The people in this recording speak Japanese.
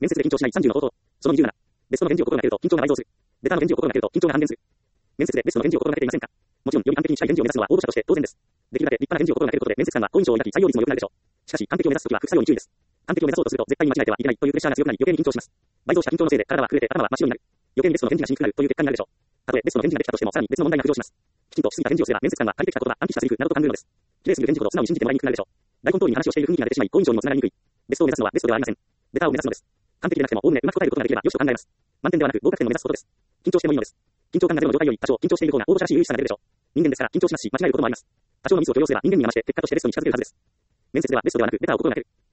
面接で緊張しない30の応答。その27。ベストの返事を心がけると緊張が倍増する。ベターの返事を心がけると緊張が半減する。面接でベストの返事を心がけていませんか？もちろん、より完璧にしたい返事を目指すのは応募者として当然です。できるだけ立派な返事を心がけることで面接官は好印象を抱き採用率も良くなるでしょう。しかし、完璧を目指すときは副作用に注意です。完璧を目指そうとすると絶対に間違えてはいけないというプレッシャーが強くなり余計に緊張します。倍増した緊張のせいで体は震えて頭は真っ白になる。余計にベストの返事がしにくくなるという結果になるでしょう。たとえベストの返事ができたとしてもさらに別の問題が浮上します。きちんとしすぎた返事をすれば面接官は借りてきたことが安定したセリフなどと感じるのです。綺麗すぎる返事ほど素直に信じてもらいにくくなるでしょう。大根通りに話をしている雰囲気が出てしまい好印象にもつながりにくい。ベストを目指すのはベストではありません。ベターを目指すのです。完璧でなくてもおおむねうまく答えることができればよしと考えます。満点ではなく合格点を目指すことです。緊張してもいいのです。緊張感がゼロの状態より多少緊張している方が応募者らしい優位さが出るでしょう。人間ですから緊張しますし間違えることもあります。多少のミスを許容すれば人間にまして結果としてベストに近づけるはずです。面接ではベストではなくベターを心がける。